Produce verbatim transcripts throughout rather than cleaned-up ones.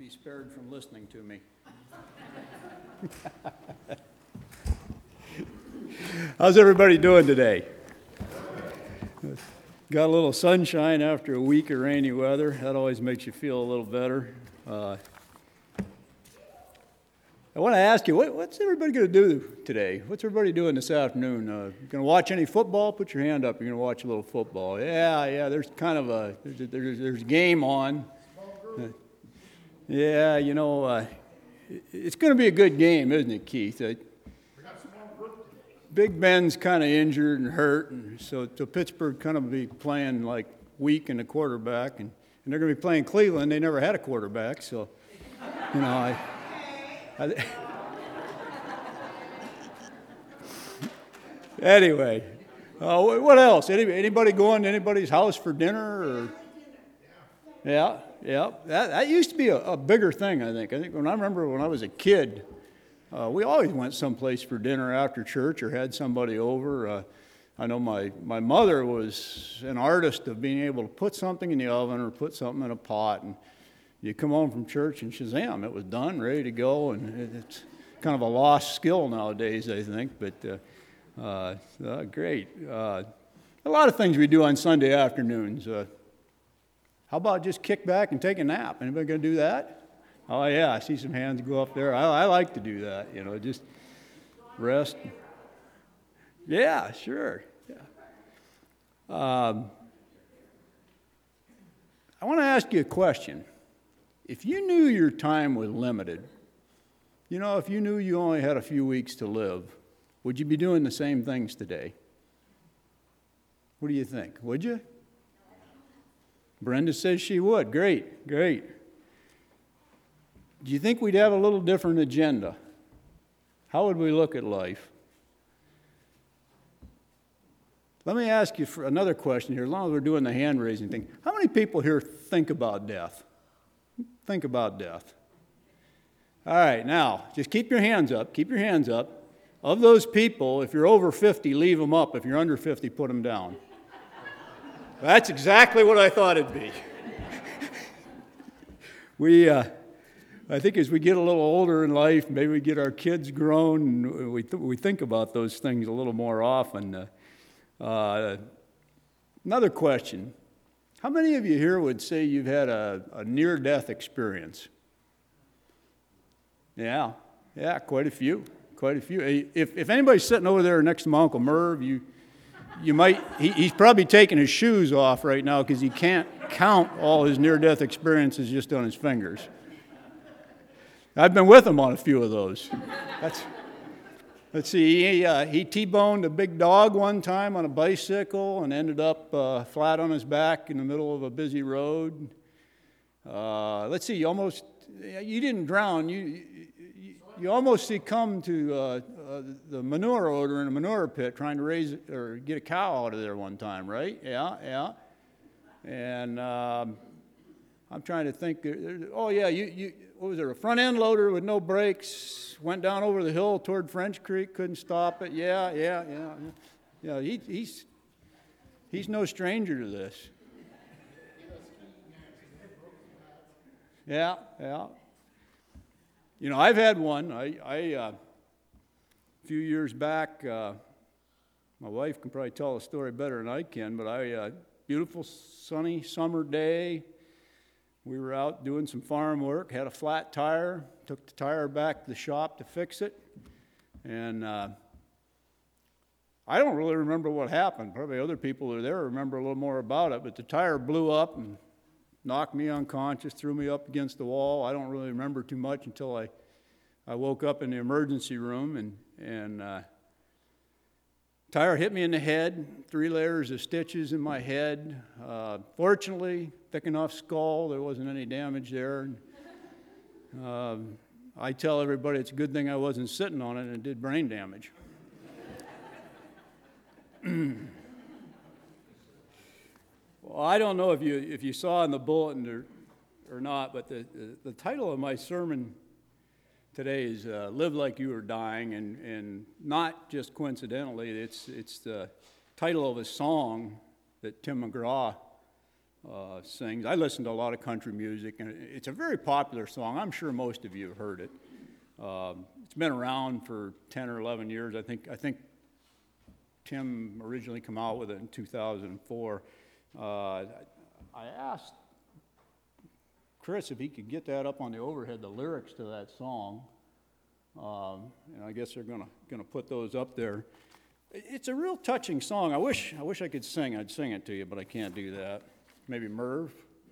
be spared from listening to me. How's everybody doing today? Got a little sunshine after a week of rainy weather. That always makes you feel a little better. Uh, I want to ask you, what, what's everybody going to do today? What's everybody doing this afternoon? Uh, going to watch any football? Put your hand up. You're going to watch a little football. Yeah, yeah. There's kind of a there's there's, there's game on. Uh, yeah, you know, uh, it's going to be a good game, isn't it, Keith? Uh, Big Ben's kind of injured and hurt, and so, so Pittsburgh kind of be playing like weak in the quarterback, and, and they're going to be playing Cleveland. They never had a quarterback, so you know I. I anyway, uh, what else? Any, anybody going to anybody's house for dinner? Or yeah, yeah. That that used to be a, a bigger thing. I think. I think when I remember when I was a kid. Uh, we always went someplace for dinner after church or had somebody over. Uh, I know my, my mother was an artist of being able to put something in the oven or put something in a pot, and you come home from church and shazam, it was done, ready to go, and it, it's kind of a lost skill nowadays, I think, but uh, uh, uh, great. Uh, a lot of things we do on Sunday afternoons. Uh, how about just kick back and take a nap? Anybody going to do that? Oh, yeah, I see some hands go up there. I, I like to do that, you know, just rest. Yeah, sure. Yeah. Um, I want to ask you a question. If you knew your time was limited, you know, if you knew you only had a few weeks to live, would you be doing the same things today? What do you think? Would you? Brenda says she would. Great, great. Do you think we'd have a little different agenda? How would we look at life? Let me ask you for another question here, as long as we're doing the hand-raising thing. How many people here think about death? Think about death. All right, now, just keep your hands up. Keep your hands up. Of those people, if you're over fifty, leave them up. If you're under fifty, put them down. That's exactly what I thought it'd be. we... Uh, I think as we get a little older in life, maybe we get our kids grown, and we, th- we think about those things a little more often. Uh, uh, another question. How many of you here would say you've had a, a near-death experience? Yeah, yeah, quite a few, quite a few. If, if anybody's sitting over there next to my Uncle Merv, you, you might, he, he's probably taking his shoes off right now because he can't count all his near-death experiences just on his fingers. I've been with him on a few of those. That's, let's see, he, uh, he T-boned a big dog one time on a bicycle and ended up uh, flat on his back in the middle of a busy road. Uh, let's see, you almost, you didn't drown. You, you, you almost succumbed to uh, uh, the manure odor in a manure pit trying to raise or get a cow out of there one time, right? Yeah, yeah. And um, I'm trying to think. Oh, yeah, you... you what was it, a front end loader with no brakes, went down over the hill toward French Creek, couldn't stop it. Yeah, yeah, yeah. Yeah, he, he's, he's no stranger to this. Yeah, yeah. You know, I've had one. I, I uh, a few years back, uh, my wife can probably tell the story better than I can, but I, uh, beautiful sunny summer day, we were out doing some farm work, had a flat tire, took the tire back to the shop to fix it, and uh, I don't really remember what happened. Probably other people who are there remember a little more about it, but the tire blew up and knocked me unconscious, threw me up against the wall. I don't really remember too much until I, I woke up in the emergency room, and, and uh, tire hit me in the head, three layers of stitches in my head. Uh, fortunately, thick enough skull, there wasn't any damage there. Uh, I tell everybody it's a good thing I wasn't sitting on it and it did brain damage. Well, I don't know if you if you saw in the bulletin or, or not, but the, the, the title of my sermon today is uh, Live Like You Are Dying, and, and not just coincidentally, it's, it's the title of a song that Tim McGraw uh, sings. I listen to a lot of country music, and it's a very popular song. I'm sure most of you have heard it. Um, it's been around for ten or eleven years. I think I think Tim originally came out with it in two thousand four. Uh, I asked Chris if he could get that up on the overhead, the lyrics to that song. Um, and I guess they're gonna gonna put those up there. It's a real touching song. I wish I wish I could sing. I'd sing it to you, but I can't do that. Maybe Merv.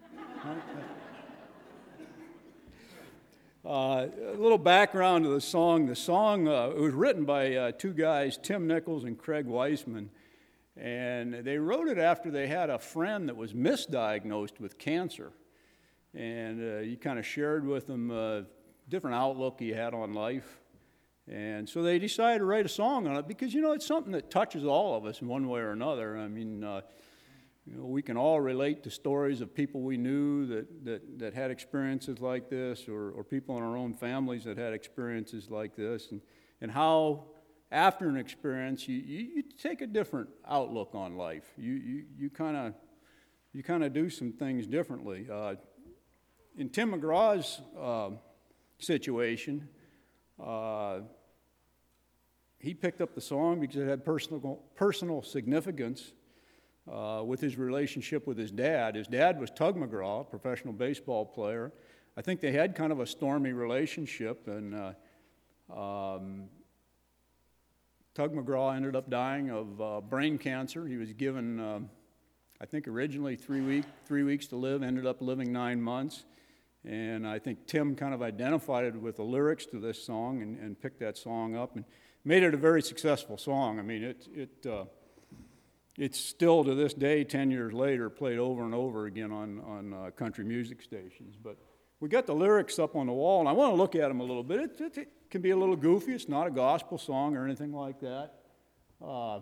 Uh, a little background to the song. The song uh, it was written by uh, two guys, Tim Nichols and Craig Weisman, and they wrote it after they had a friend that was misdiagnosed with cancer, and uh, he kind of shared with them a different outlook he had on life, and so they decided to write a song on it because, you know, it's something that touches all of us in one way or another. I mean, uh, you know, we can all relate to stories of people we knew that, that, that had experiences like this, or, or people in our own families that had experiences like this, and, and how after an experience you, you, you take a different outlook on life. You you you kind of you kind of do some things differently. Uh, in Tim McGraw's uh, situation, uh, he picked up the song because it had personal personal significance. Uh, with his relationship with his dad. His dad was Tug McGraw, a professional baseball player. I think they had kind of a stormy relationship, and uh, um, Tug McGraw ended up dying of uh, brain cancer. He was given, uh, I think originally three, week, three weeks to live, ended up living nine months. And I think Tim kind of identified it with the lyrics to this song and, and picked that song up and made it a very successful song. I mean, it, it uh, It's still, to this day, ten years later, played over and over again on, on uh, country music stations. But we got the lyrics up on the wall, and I want to look at them a little bit. It, it, it can be a little goofy. It's not a gospel song or anything like that. Uh,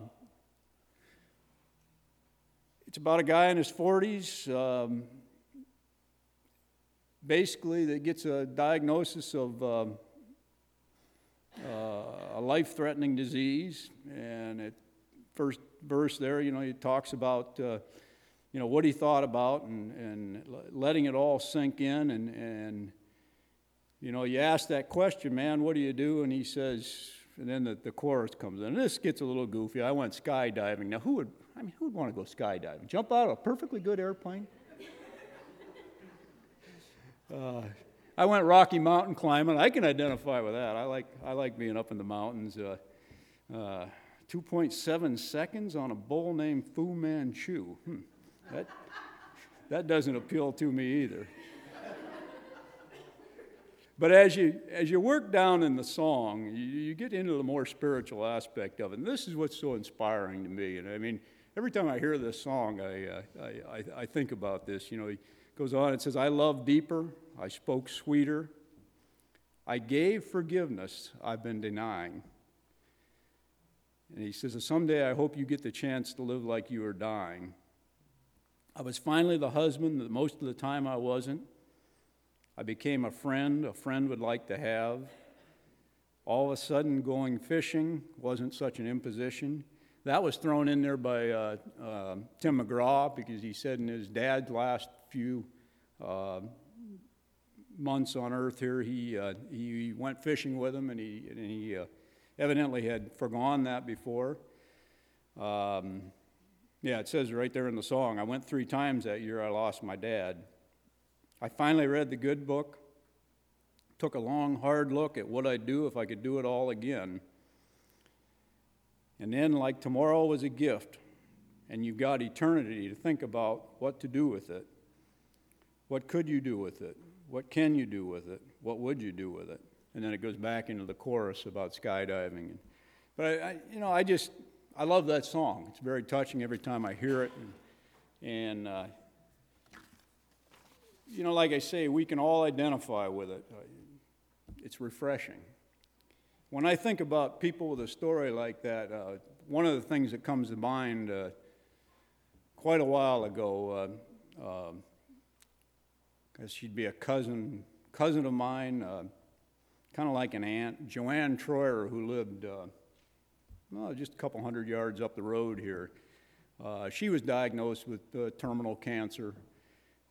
it's about a guy in his forties, um, basically, that gets a diagnosis of um, uh, a life-threatening disease, and it first verse there, you know, he talks about, uh, you know, what he thought about and, and letting it all sink in. And, and, you know, you ask that question, man, what do you do? And he says, and then the, the chorus comes in. And this gets a little goofy. I went skydiving. Now, who would, I mean, who would want to go skydiving? Jump out of a perfectly good airplane? uh, I went Rocky Mountain climbing. I can identify with that. I like, I like being up in the mountains. Uh, uh, two point seven seconds on a bull named Fu Manchu. Hmm. That, that doesn't appeal to me either. But as you, as you work down in the song, you, you get into the more spiritual aspect of it. And this is what's so inspiring to me. And I mean, every time I hear this song, I, uh, I, I, I think about this. You know, he goes on, it says, I loved deeper, I spoke sweeter, I gave forgiveness I've been denying. And he says, someday I hope you get the chance to live like you are dying. I was finally the husband that most of the time I wasn't. I became a friend a friend would like to have. All of a sudden, going fishing wasn't such an imposition. That was thrown in there by uh, uh, Tim McGraw, because he said in his dad's last few uh, months on earth here, he, uh, he went fishing with him, and he, and he uh, evidently had forgone that before. Um, yeah, it says right there in the song, I went three times that year, I lost my dad. I finally read the good book, took a long, hard look at what I'd do if I could do it all again. And then, like tomorrow was a gift, and you've got eternity to think about what to do with it. What could you do with it? What can you do with it? What would you do with it? And then it goes back into the chorus about skydiving. But, I, I, you know, I just, I love that song. It's very touching every time I hear it. And, and uh, you know, like I say, we can all identify with it. It's refreshing. When I think about people with a story like that, uh, one of the things that comes to mind uh, quite a while ago, uh, uh, 'cause she'd be a cousin, cousin of mine, uh, kind of like an aunt, Joanne Troyer, who lived uh, well, just a couple hundred yards up the road here. Uh, she was diagnosed with uh, terminal cancer,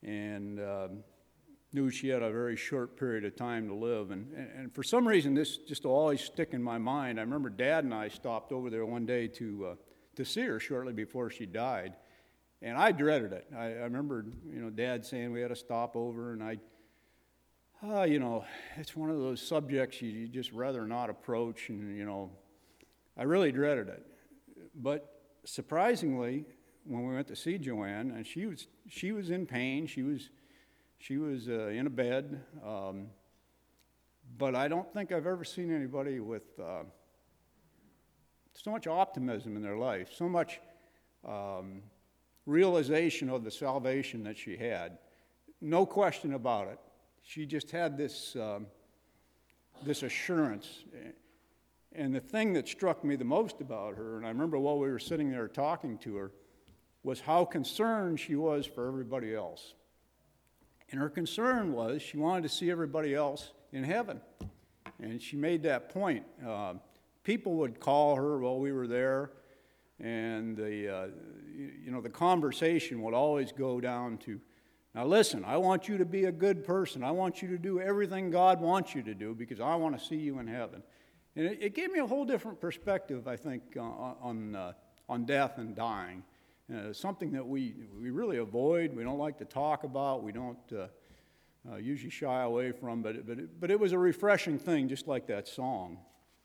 and um, knew she had a very short period of time to live. And, and, and for some reason, this just will always stick in my mind. I remember Dad and I stopped over there one day to uh, to see her shortly before she died, and I dreaded it. I, I remember, you know, Dad saying we had to stop over, and I, uh, you know, it's one of those subjects you, you just rather not approach, and you know, I really dreaded it. But surprisingly, when we went to see Joanne, and she was she was in pain, she was. She was uh, in a bed, um, but I don't think I've ever seen anybody with uh, so much optimism in their life, so much um, realization of the salvation that she had. No question about it. She just had this, um, this assurance. And the thing that struck me the most about her, and I remember while we were sitting there talking to her, was how concerned she was for everybody else. And her concern was she wanted to see everybody else in heaven. And she made that point. Uh, people would call her while we were there, and the, uh, you know, the conversation would always go down to, now listen, I want you to be a good person. I want you to do everything God wants you to do because I want to see you in heaven. And it, it gave me a whole different perspective, I think, uh, on, uh, on death and dying. Uh, something that we, we really avoid, we don't like to talk about, we don't uh, uh, usually shy away from, but, it, but, it, but it was a refreshing thing, just like that song.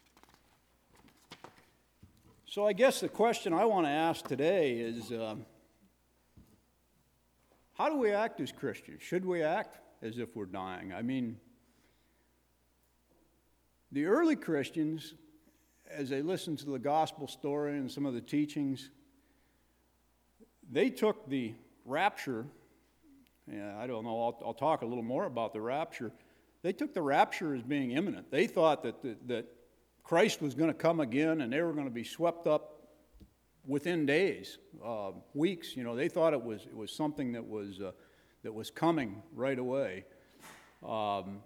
So I guess the question I want to ask today is, uh, how do we act as Christians? Should we act as if we're dying? I mean, the early Christians, as they listened to the gospel story and some of the teachings, they took the rapture, yeah, I don't know, I'll, I'll talk a little more about the rapture. They took the rapture as being imminent. They thought that, that, that Christ was going to come again and they were going to be swept up within days, uh, weeks. You know, they thought it was, it was something that was, uh, that was coming right away. Um,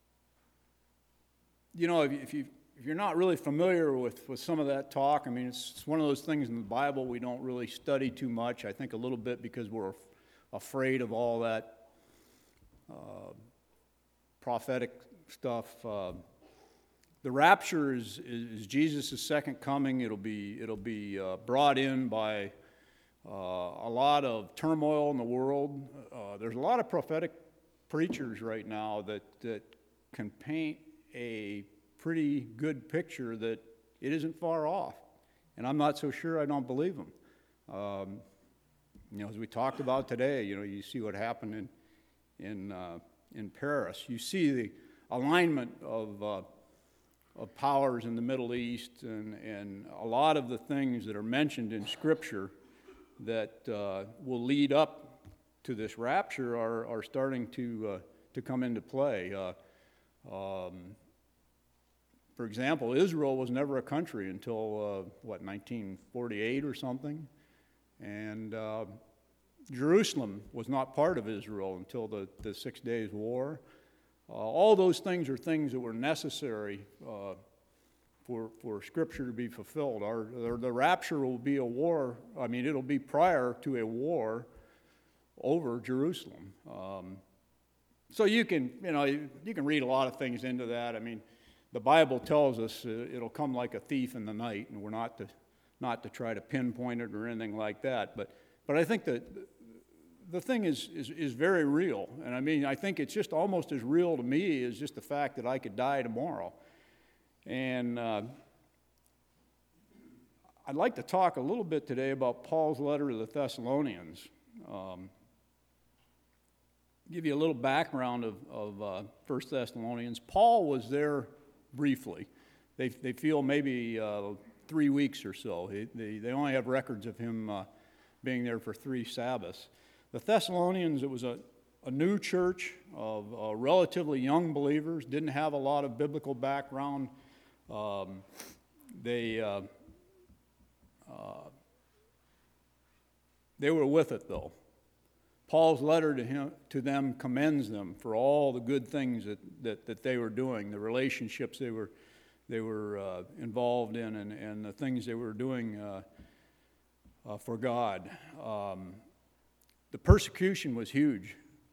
you know, if, if you If you're not really familiar with, with some of that talk, I mean, it's, it's one of those things in the Bible we don't really study too much. I think a little bit because we're af- afraid of all that uh, prophetic stuff. Uh, the rapture is, is, is Jesus' second coming. It'll be, it'll be uh, brought in by uh, a lot of turmoil in the world. Uh, there's a lot of prophetic preachers right now that, that can paint a pretty good picture that it isn't far off. And I'm not so sure I don't believe them. Um, you know, as we talked about today, you know, you see what happened in in uh, in Paris. You see the alignment of uh, of powers in the Middle East, and, and a lot of the things that are mentioned in Scripture that uh, will lead up to this rapture are, are starting to uh, to come into play. Uh, um, For example, Israel was never a country until, uh, what, nineteen forty-eight or something? And uh, Jerusalem was not part of Israel until the, the Six Days War. Uh, all those things are things that were necessary uh, for, for Scripture to be fulfilled. Our, our, the rapture will be a war, I mean, it'll be prior to a war over Jerusalem. Um, so you can, you know, you, you can read a lot of things into that. I mean, the Bible tells us uh, it'll come like a thief in the night, and we're not to not to try to pinpoint it or anything like that. But but I think that the thing is, is is very real, and I mean I think it's just almost as real to me as just the fact that I could die tomorrow. And uh, I'd like to talk a little bit today about Paul's letter to the Thessalonians. Um, give you a little background of of uh, First Thessalonians. Paul was there briefly. They they feel maybe uh, three weeks or so. They, they, they only have records of him uh, being there for three Sabbaths. The Thessalonians, it was a, a new church of uh, relatively young believers, didn't have a lot of biblical background. Um, they, uh, uh, they were with it, though. Paul's letter to him, to them commends them for all the good things that, that, that they were doing, the relationships they were they were uh, involved in, and, and the things they were doing uh, uh, for God. Um, the persecution was huge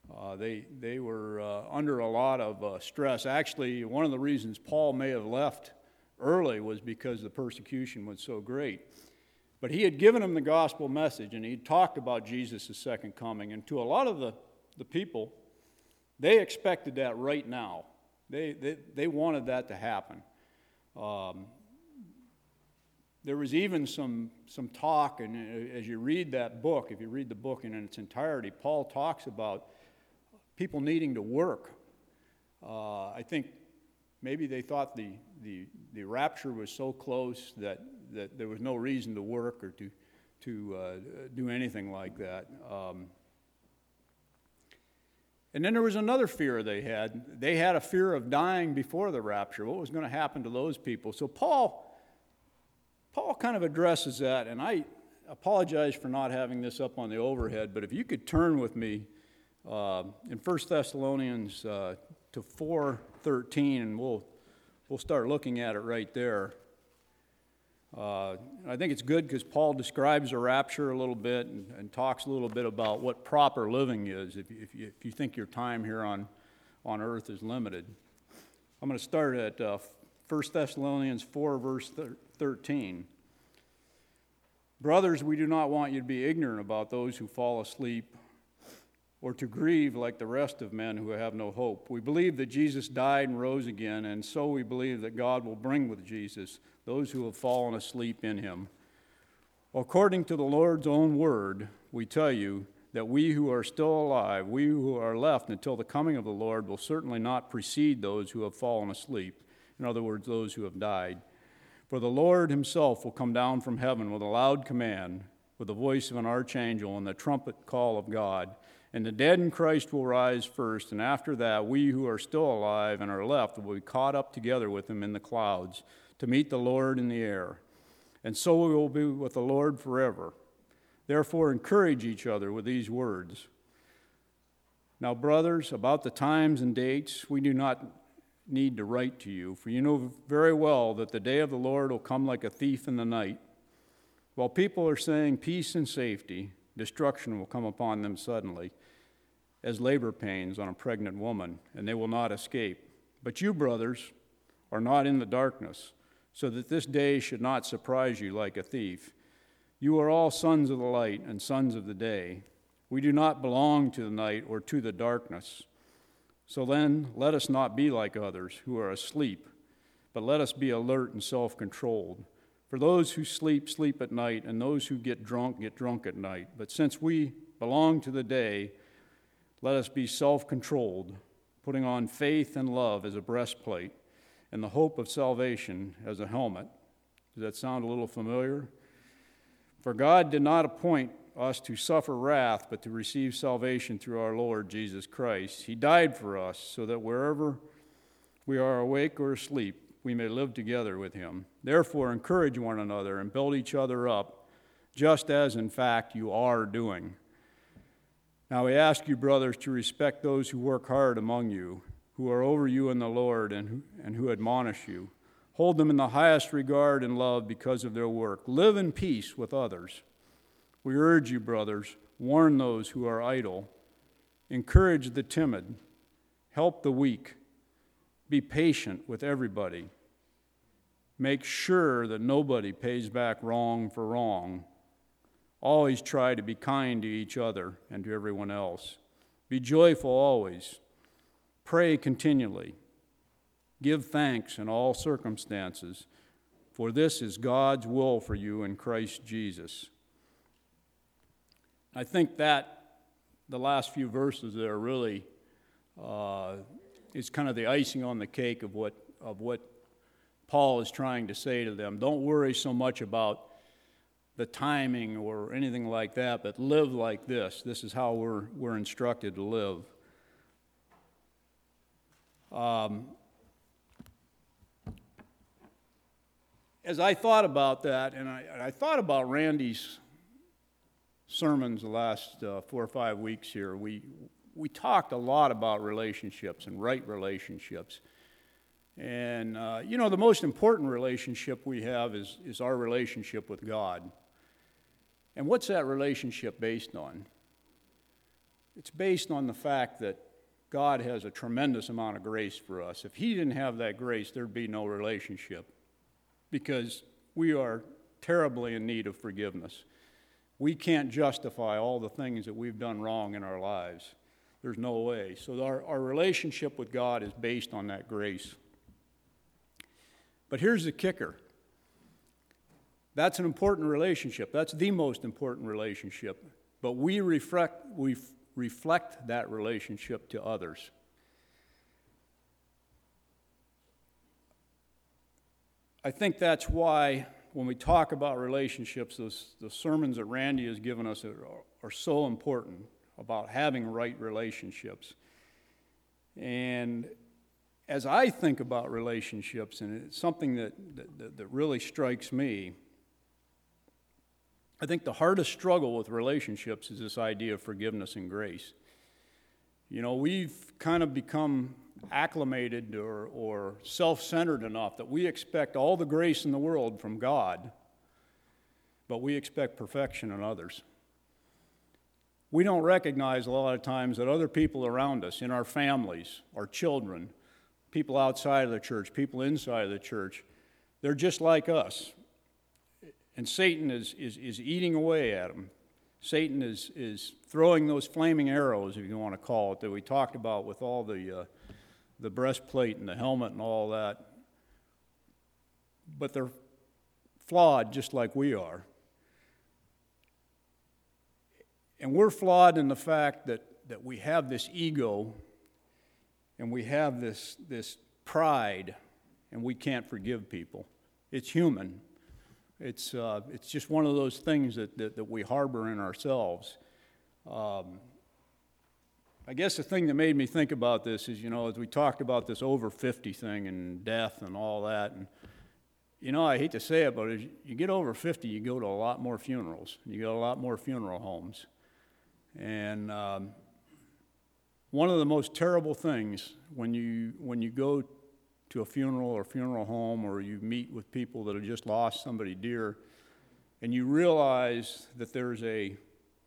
Uh, they, they were uh, under a lot of uh, stress. Actually, one of the reasons Paul may have left early was because the persecution was so great. But he had given them the gospel message, and he talked about Jesus' second coming. And to a lot of the, the people, they expected that right now. They, they, they wanted that to happen. Um, there was even some, some talk, and as you read that book, if you read the book in its entirety, Paul talks about people needing to work. Uh, I think maybe they thought the, the, the rapture was so close that, that there was no reason to work or to, to uh, do anything like that. Um, and then there was another fear they had. They had a fear of dying before the rapture. What was going to happen to those people? So Paul, Paul kind of addresses that, and I apologize for not having this up on the overhead, but if you could turn with me Uh, in First Thessalonians uh, to four thirteen, and we'll we'll start looking at it right there. Uh, I think it's good because Paul describes the rapture a little bit and, and talks a little bit about what proper living is if you, if you, if you think your time here on, on earth is limited. I'm going to start at uh, First Thessalonians four, verse thirteen. Brothers, we do not want you to be ignorant about those who fall asleep, or to grieve like the rest of men who have no hope. We believe that Jesus died and rose again, and so we believe that God will bring with Jesus those who have fallen asleep in him. According to the Lord's own word, we tell you that we who are still alive, we who are left until the coming of the Lord, will certainly not precede those who have fallen asleep. In other words, those who have died. For the Lord himself will come down from heaven with a loud command, with the voice of an archangel and the trumpet call of God. And the dead in Christ will rise first, and after that we who are still alive and are left will be caught up together with them in the clouds to meet the Lord in the air. And so we will be with the Lord forever. Therefore encourage each other with these words. Now, brothers, about the times and dates, we do not need to write to you, for you know very well that the day of the Lord will come like a thief in the night. While people are saying peace and safety, destruction will come upon them suddenly, as labor pains on a pregnant woman, and they will not escape. But you, brothers, are not in the darkness, so that this day should not surprise you like a thief. You are all sons of the light and sons of the day. We do not belong to the night or to the darkness. So then, let us not be like others who are asleep, but let us be alert and self-controlled. For those who sleep, sleep at night, and those who get drunk, get drunk at night. But since we belong to the day, let us be self-controlled, putting on faith and love as a breastplate, and the hope of salvation as a helmet. Does that sound a little familiar? For God did not appoint us to suffer wrath, but to receive salvation through our Lord Jesus Christ. He died for us, so that wherever we are awake or asleep, we may live together with him. Therefore, encourage one another and build each other up, just as, in fact, you are doing. Now we ask you, brothers, to respect those who work hard among you, who are over you in the Lord and who, and who admonish you. Hold them in the highest regard and love because of their work. Live in peace with others. We urge you, brothers, warn those who are idle. Encourage the timid. Help the weak. Be patient with everybody. Make sure that nobody pays back wrong for wrong. Always try to be kind to each other and to everyone else. Be joyful always. Pray continually. Give thanks in all circumstances, for this is God's will for you in Christ Jesus. I think that the last few verses there really uh, is kind of the icing on the cake of what of what Paul is trying to say to them. Don't worry so much about the timing or anything like that, but live like this. This is how we're we're instructed to live. Um, as I thought about that, and I, I thought about Randy's sermons the last uh, four or five weeks here, we we talked a lot about relationships and right relationships. And, uh, you know, the most important relationship we have is, is our relationship with God. And what's that relationship based on? it's based on the fact that God has a tremendous amount of grace for us. If he didn't have that grace, there'd be no relationship, because we are terribly in need of forgiveness. We can't justify all the things that we've done wrong in our lives. There's no way. So our, our relationship with God is based on that grace. But here's the kicker. That's an important relationship. That's the most important relationship. But we reflect, we reflect that relationship to others. I think that's why when we talk about relationships, those, the sermons that Randy has given us are, are so important about having right relationships. And as I think about relationships, and it's something that, that, that really strikes me, I think the hardest struggle with relationships is this idea of forgiveness and grace. You know, we've kind of become acclimated or, or self-centered enough that we expect all the grace in the world from God, but we expect perfection in others. We don't recognize a lot of times that other people around us, in our families, our children, people outside of the church, people inside of the church, they're just like us. And Satan is, is, is eating away at them. Satan is, is throwing those flaming arrows, if you want to call it, that we talked about with all the, uh, the breastplate and the helmet and all that. But they're flawed just like we are. And we're flawed in the fact that, that we have this ego and we have this, this pride, and we can't forgive people. It's human. It's, uh, it's just one of those things that, that, that we harbor in ourselves. Um, I guess the thing that made me think about this is, you know, as we talked about this over fifty thing and death and all that, and, you know, I hate to say it, but as you get over fifty, you go to a lot more funerals. You go to a lot more funeral homes. And um, one of the most terrible things when you, when you go to a funeral or funeral home, or you meet with people that have just lost somebody dear, and you realize that there's a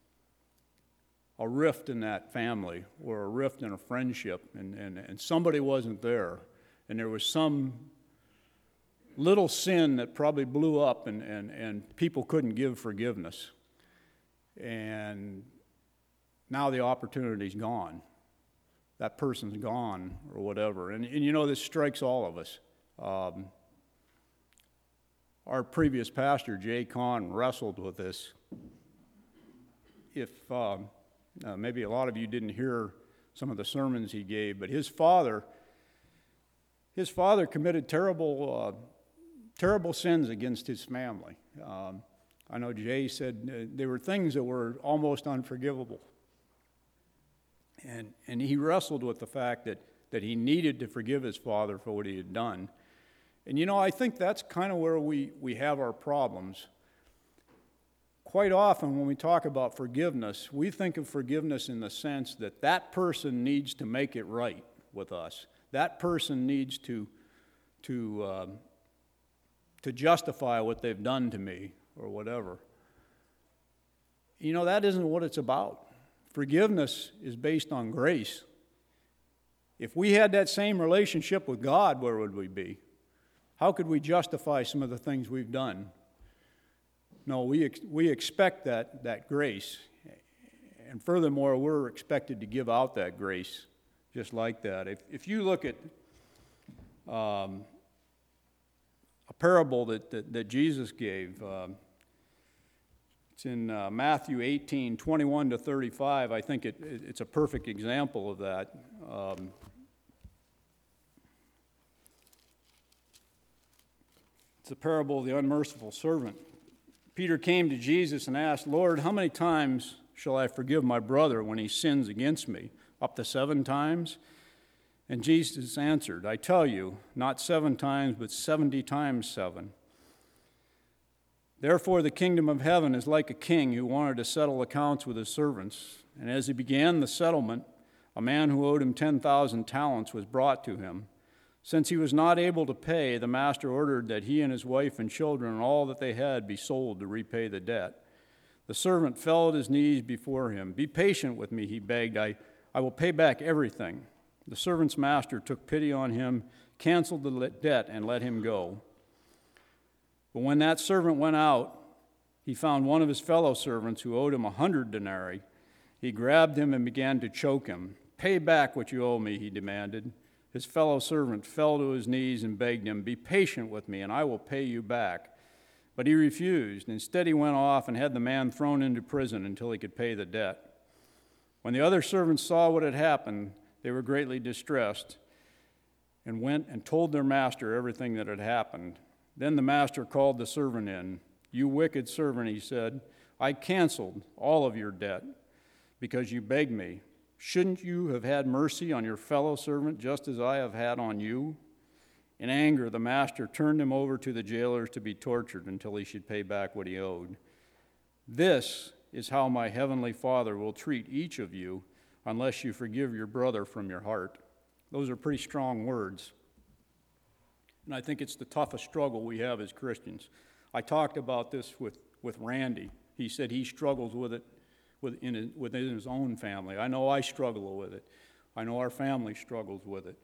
a rift in that family, or a rift in a friendship, and, and, and somebody wasn't there, and there was some little sin that probably blew up, and, and, and people couldn't give forgiveness. And now the opportunity's gone. That person's gone, or whatever. And, and you know, this strikes all of us. Um, our previous pastor, Jay Kahn, wrestled with this. If um, uh, maybe a lot of you didn't hear some of the sermons he gave, but his father, his father committed terrible, uh, terrible sins against his family. Um, I know Jay said uh, they were things that were almost unforgivable. And, and he wrestled with the fact that, that he needed to forgive his father for what he had done. And, you know, I think that's kind of where we, we have our problems. Quite often when we talk about forgiveness, we think of forgiveness in the sense that that person needs to make it right with us. That person needs to, to, um, to justify what they've done to me or whatever. You know, that isn't what it's about. Forgiveness is based on grace. If we had that same relationship with God, where would we be? How could we justify some of the things we've done? No, we ex- we expect that, that grace. And furthermore, we're expected to give out that grace just like that. If, if you look at um, a parable that, that, that Jesus gave, um, it's in uh, Matthew eighteen, twenty-one to thirty-five. I think it, it, it's a perfect example of that. Um, it's a parable of the unmerciful servant. Peter came to Jesus and asked, "Lord, how many times shall I forgive my brother when he sins against me? Up to seven times?" And Jesus answered, "I tell you, not seven times, but seventy times seven. Therefore, the kingdom of heaven is like a king who wanted to settle accounts with his servants. And as he began the settlement, a man who owed him ten thousand talents was brought to him. Since he was not able to pay, the master ordered that he and his wife and children and all that they had be sold to repay the debt. The servant fell at his knees before him. "Be patient with me," he begged. I, I will pay back everything." The servant's master took pity on him, canceled the debt, and let him go. But when that servant went out, he found one of his fellow servants who owed him a hundred denarii. He grabbed him and began to choke him. "Pay back what you owe me," he demanded. His fellow servant fell to his knees and begged him, "Be patient with me, and I will pay you back." But he refused. Instead, he went off and had the man thrown into prison until he could pay the debt. When the other servants saw what had happened, they were greatly distressed and went and told their master everything that had happened. Then the master called the servant in. "You wicked servant," he said, "I canceled all of your debt because you begged me. Shouldn't you have had mercy on your fellow servant just as I have had on you?" In anger, the master turned him over to the jailers to be tortured until he should pay back what he owed. This is how my heavenly Father will treat each of you unless you forgive your brother from your heart. Those are pretty strong words. And I think it's the toughest struggle we have as Christians. I talked about this with, with Randy. He said he struggles with it within his, within his own family. I know I struggle with it. I know our family struggles with it.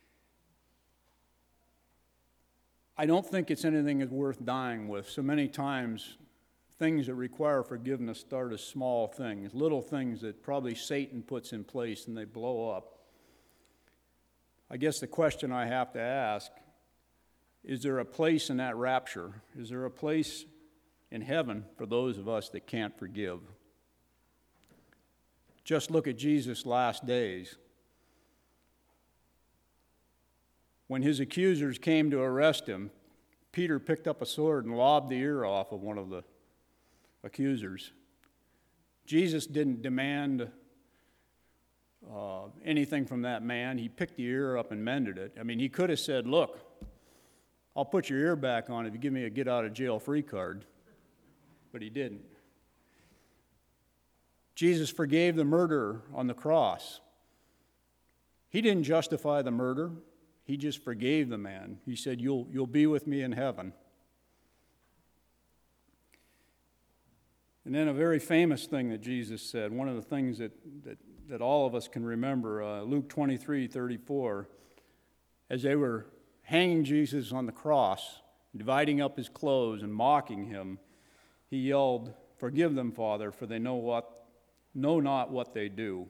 I don't think it's anything that's worth dying with. So many times, things that require forgiveness start as small things, little things that probably Satan puts in place and they blow up. I guess the question I have to ask, is there a place in that rapture? Is there a place in heaven for those of us that can't forgive? Just look at Jesus' last days. When his accusers came to arrest him, Peter picked up a sword and lobbed the ear off of one of the accusers. Jesus didn't demand uh, anything from that man. He picked the ear up and mended it. I mean, he could have said, "Look, I'll put your ear back on if you give me a get-out-of-jail-free card." But he didn't. Jesus forgave the murderer on the cross. He didn't justify the murder. He just forgave the man. He said, you'll, you'll be with me in heaven. And then a very famous thing that Jesus said, one of the things that, that, that all of us can remember, uh, Luke twenty-three thirty-four, as they were hanging Jesus on the cross, dividing up his clothes and mocking him, he yelled, "Forgive them, Father, for they know what, know not what they do."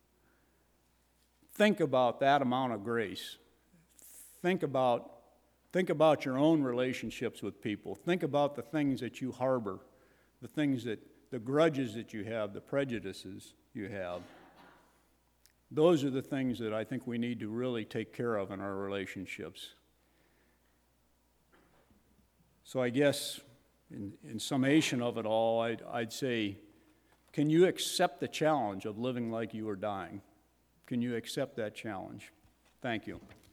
Think about that amount of grace. Think about, think about your own relationships with people. Think about the things that you harbor, the things that, the grudges that you have, the prejudices you have. Those are the things that I think we need to really take care of in our relationships. So I guess in, in summation of it all, I'd, I'd say, can you accept the challenge of living like you are dying? Can you accept that challenge? Thank you.